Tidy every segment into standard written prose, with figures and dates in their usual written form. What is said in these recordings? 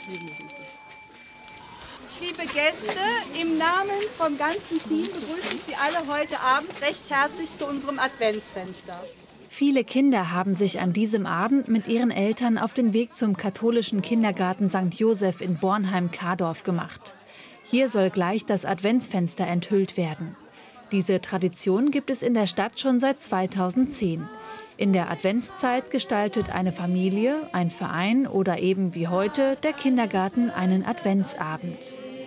Liebe Gäste, im Namen vom ganzen Team begrüße ich Sie alle heute Abend recht herzlich zu unserem Adventsfenster. Viele Kinder haben sich an diesem Abend mit ihren Eltern auf den Weg zum katholischen Kindergarten St. Joseph in Bornheim-Kardorf gemacht. Hier soll gleich das Adventsfenster enthüllt werden. Diese Tradition gibt es in der Stadt schon seit 2010. In der Adventszeit gestaltet eine Familie, ein Verein oder eben wie heute der Kindergarten einen Adventsabend.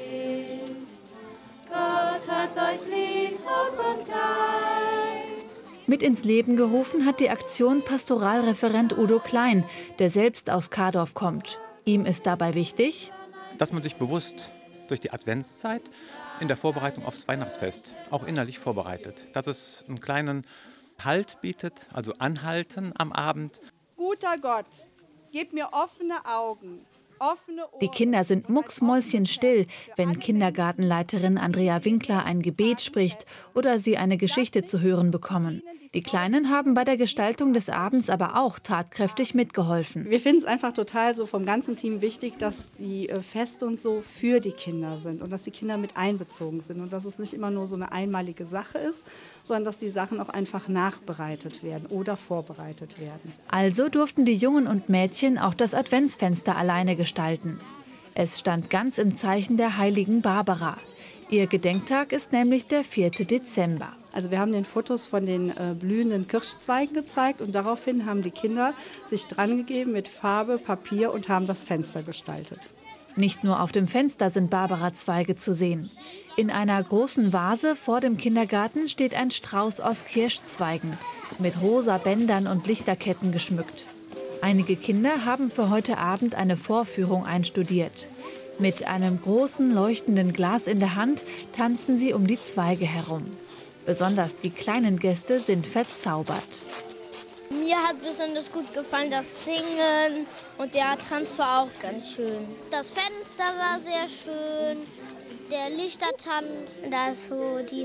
Gott hat euch lieb, groß und klein. Mit ins Leben gerufen hat die Aktion Pastoralreferent Udo Klein, der selbst aus Kardorf kommt. Ihm ist dabei wichtig, dass man sich bewusst durch die Adventszeit in der Vorbereitung aufs Weihnachtsfest auch innerlich vorbereitet. Dass es einen kleinen Halt bietet, also Anhalten am Abend. Guter Gott, gib mir offene Augen. Die Kinder sind mucksmäuschenstill, wenn Kindergartenleiterin Andrea Winkler ein Gebet spricht oder sie eine Geschichte zu hören bekommen. Die Kleinen haben bei der Gestaltung des Abends aber auch tatkräftig mitgeholfen. Wir finden es einfach total so vom ganzen Team wichtig, dass die Feste und so für die Kinder sind und dass die Kinder mit einbezogen sind und dass es nicht immer nur so eine einmalige Sache ist, sondern dass die Sachen auch einfach nachbereitet werden oder vorbereitet werden. Also durften die Jungen und Mädchen auch das Adventsfenster alleine gestalten. Es stand ganz im Zeichen der heiligen Barbara. Ihr Gedenktag ist nämlich der 4. Dezember. Also wir haben den Fotos von den blühenden Kirschzweigen gezeigt und daraufhin haben die Kinder sich dran gegeben mit Farbe, Papier und haben das Fenster gestaltet. Nicht nur auf dem Fenster sind Barbara-Zweige zu sehen. In einer großen Vase vor dem Kindergarten steht ein Strauß aus Kirschzweigen, mit rosa Bändern und Lichterketten geschmückt. Einige Kinder haben für heute Abend eine Vorführung einstudiert. Mit einem großen leuchtenden Glas in der Hand tanzen sie um die Zweige herum. Besonders die kleinen Gäste sind verzaubert. Mir hat besonders gut gefallen das Singen und der Tanz war auch ganz schön. Das Fenster war sehr schön, der Lichtertanz, dass so die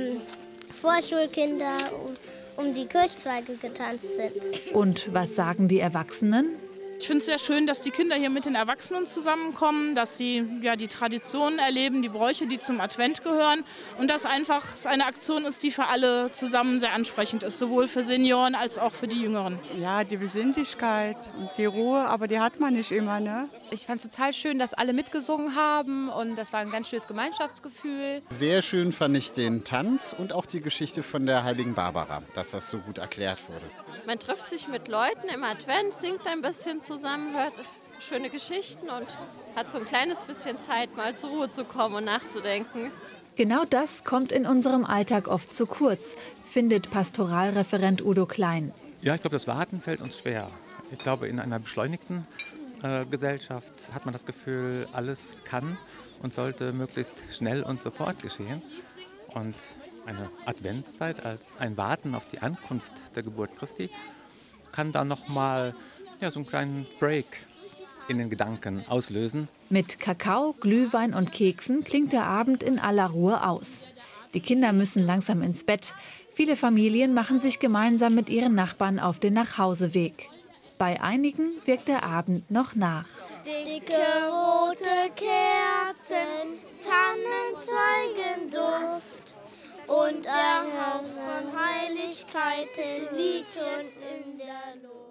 Vorschulkinder um die Kirschzweige getanzt sind. Und was sagen die Erwachsenen? Ich finde es sehr schön, dass die Kinder hier mit den Erwachsenen zusammenkommen, dass sie die Traditionen erleben, die Bräuche, die zum Advent gehören und dass einfach es eine Aktion ist, die für alle zusammen sehr ansprechend ist, sowohl für Senioren als auch für die Jüngeren. Ja, die Besinnlichkeit und die Ruhe, aber die hat man nicht immer, ne? Ich fand es total schön, dass alle mitgesungen haben und das war ein ganz schönes Gemeinschaftsgefühl. Sehr schön fand ich den Tanz und auch die Geschichte von der heiligen Barbara, dass das so gut erklärt wurde. Man trifft sich mit Leuten im Advent, singt ein bisschen zusammen, hört schöne Geschichten und hat so ein kleines bisschen Zeit, mal zur Ruhe zu kommen und nachzudenken. Genau das kommt in unserem Alltag oft zu kurz, findet Pastoralreferent Udo Klein. Ja, ich glaube, das Warten fällt uns schwer. Ich glaube, in einer beschleunigten Gesellschaft hat man das Gefühl, alles kann und sollte möglichst schnell und sofort geschehen. Und eine Adventszeit als ein Warten auf die Ankunft der Geburt Christi kann dann nochmal so einen kleinen Break in den Gedanken auslösen. Mit Kakao, Glühwein und Keksen klingt der Abend in aller Ruhe aus. Die Kinder müssen langsam ins Bett. Viele Familien machen sich gemeinsam mit ihren Nachbarn auf den Nachhauseweg. Bei einigen wirkt der Abend noch nach. Dicke rote Kerzen, Tannenzweigenduft und der Hauch von Heiligkeiten liegt schon in der Luft.